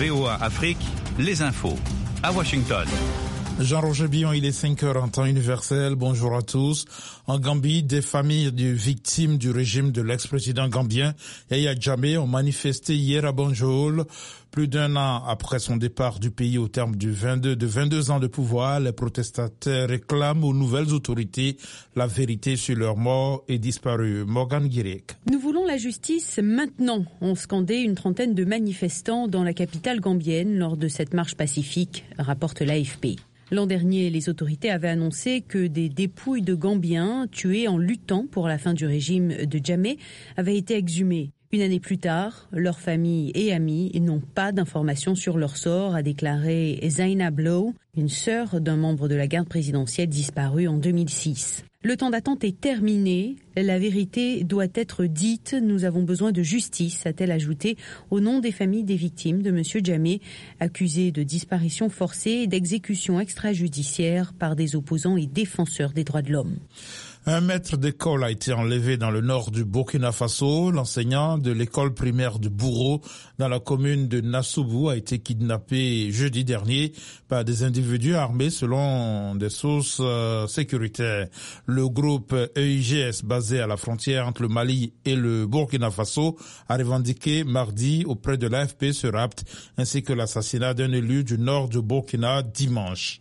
VOA Afrique, les infos. À Washington. Jean-Roger Billon, il est 5h en temps universel. Bonjour à tous. En Gambie, des familles de victimes du régime de l'ex-président gambien Yahya Jammeh ont manifesté hier à Banjul. Plus d'un an après son départ du pays au terme de 22 ans de pouvoir, les protestataires réclament aux nouvelles autorités la vérité sur leur mort et disparu. Morgan Guirec. Nous voulons la justice maintenant, ont scandé une trentaine de manifestants dans la capitale gambienne lors de cette marche pacifique, rapporte l'AFP. L'an dernier, les autorités avaient annoncé que des dépouilles de Gambiens tués en luttant pour la fin du régime de Jammeh avaient été exhumées. Une année plus tard, leurs familles et amis n'ont pas d'informations sur leur sort, a déclaré Zainab Lowe, une sœur d'un membre de la garde présidentielle disparu en 2006. Le temps d'attente est terminé, la vérité doit être dite, nous avons besoin de justice, a-t-elle ajouté au nom des familles des victimes de M. Jammeh, accusés de disparition forcée et d'exécution extrajudiciaire par des opposants et défenseurs des droits de l'homme. Un maître d'école a été enlevé dans le nord du Burkina Faso. L'enseignant de l'école primaire de Bourreau, dans la commune de Nassoubou, a été kidnappé jeudi dernier par des individus armés selon des sources sécuritaires. Le groupe EIGS, basé à la frontière entre le Mali et le Burkina Faso, a revendiqué mardi auprès de l'AFP ce rapt, ainsi que l'assassinat d'un élu du nord du Burkina dimanche.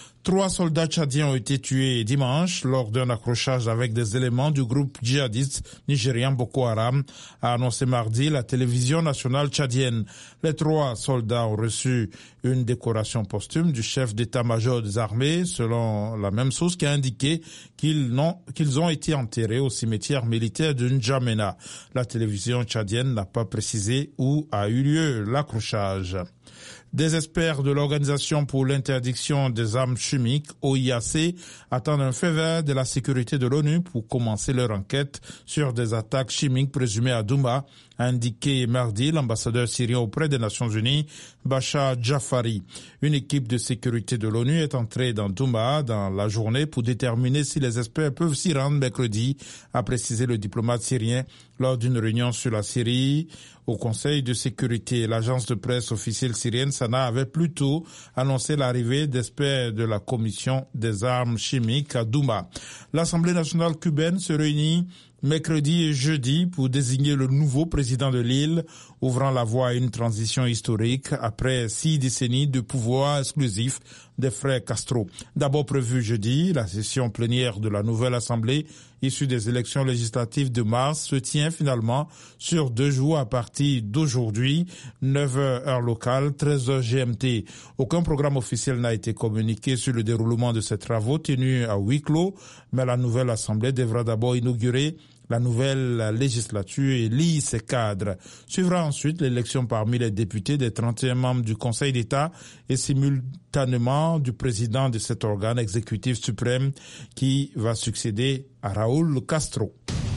3 soldats tchadiens ont été tués dimanche lors d'un accrochage avec des éléments du groupe djihadiste nigérien Boko Haram, a annoncé mardi la télévision nationale tchadienne. Les 3 soldats ont reçu une décoration posthume du chef d'état-major des armées, selon la même source qui a indiqué qu'ils ont été enterrés au cimetière militaire de N'Djamena. La télévision tchadienne n'a pas précisé où a eu lieu l'accrochage. Des experts de l'Organisation pour l'interdiction des armes chimiques, OIAC, attendent un feu vert de la sécurité de l'ONU pour commencer leur enquête sur des attaques chimiques présumées à Douma, a indiqué mardi l'ambassadeur syrien auprès des Nations Unies, Bachar Jafari. Une équipe de sécurité de l'ONU est entrée dans Douma dans la journée pour déterminer si les experts peuvent s'y rendre mercredi, a précisé le diplomate syrien lors d'une réunion sur la Syrie au Conseil de sécurité. L'agence de presse officielle syrienne Sana avait plutôt annoncé l'arrivée d'experts de la commission des armes chimiques à Douma. L'Assemblée nationale cubaine se réunit mercredi et jeudi pour désigner le nouveau président de l'île, ouvrant la voie à une transition historique après 6 décennies de pouvoir exclusif des frères Castro. D'abord prévu jeudi, la session plénière de la nouvelle assemblée issue des élections législatives de mars se tient finalement sur 2 jours à partir d'aujourd'hui, 9h heure locale, 13h GMT. Aucun programme officiel n'a été communiqué sur le déroulement de ces travaux tenus à huis clos, mais la nouvelle assemblée devra d'abord inaugurer la nouvelle législature et élire ses cadres. Suivra ensuite l'élection parmi les députés des 31 membres du Conseil d'État et simultanément du président de cet organe exécutif suprême qui va succéder à Raúl Castro.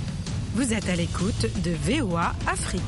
Vous êtes à l'écoute de VOA Afrique.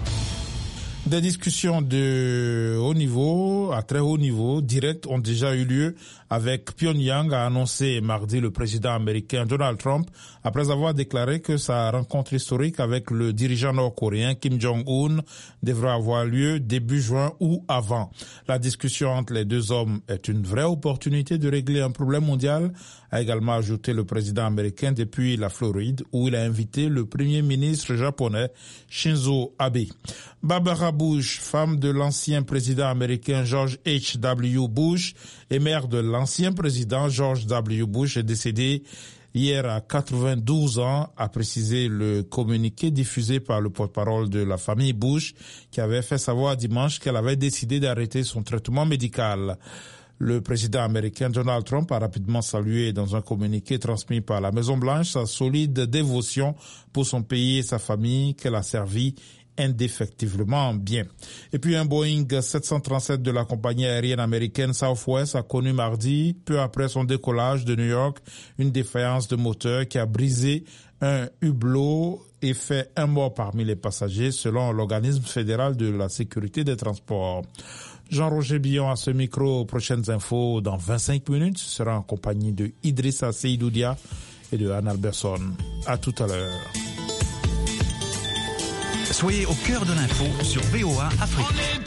Des discussions de haut niveau, à très haut niveau, direct, ont déjà eu lieu avec Pyongyang, a annoncé mardi le président américain Donald Trump, après avoir déclaré que sa rencontre historique avec le dirigeant nord-coréen Kim Jong-un devra avoir lieu début juin ou avant. La discussion entre les deux hommes est une vraie opportunité de régler un problème mondial, a également ajouté le président américain depuis la Floride, où il a invité le premier ministre japonais Shinzo Abe. Barbara Bush, femme de l'ancien président américain George H.W. Bush et mère de l'ancien président George W. Bush, est décédée hier à 92 ans, a précisé le communiqué diffusé par le porte-parole de la famille Bush, qui avait fait savoir dimanche qu'elle avait décidé d'arrêter son traitement médical. Le président américain Donald Trump a rapidement salué dans un communiqué transmis par la Maison-Blanche sa solide dévotion pour son pays et sa famille qu'elle a servi indéfectiblement bien. Et puis un Boeing 737 de la compagnie aérienne américaine Southwest a connu mardi, peu après son décollage de New York, une défaillance de moteur qui a brisé un hublot et fait un mort parmi les passagers, selon l'organisme fédéral de la sécurité des transports. Jean-Roger Billon à ce micro. Prochaines infos dans 25 minutes. Ce sera en compagnie de Idrissa Seydoudia et de Anne Alberson. À tout à l'heure. Soyez au cœur de l'info sur VOA Afrique.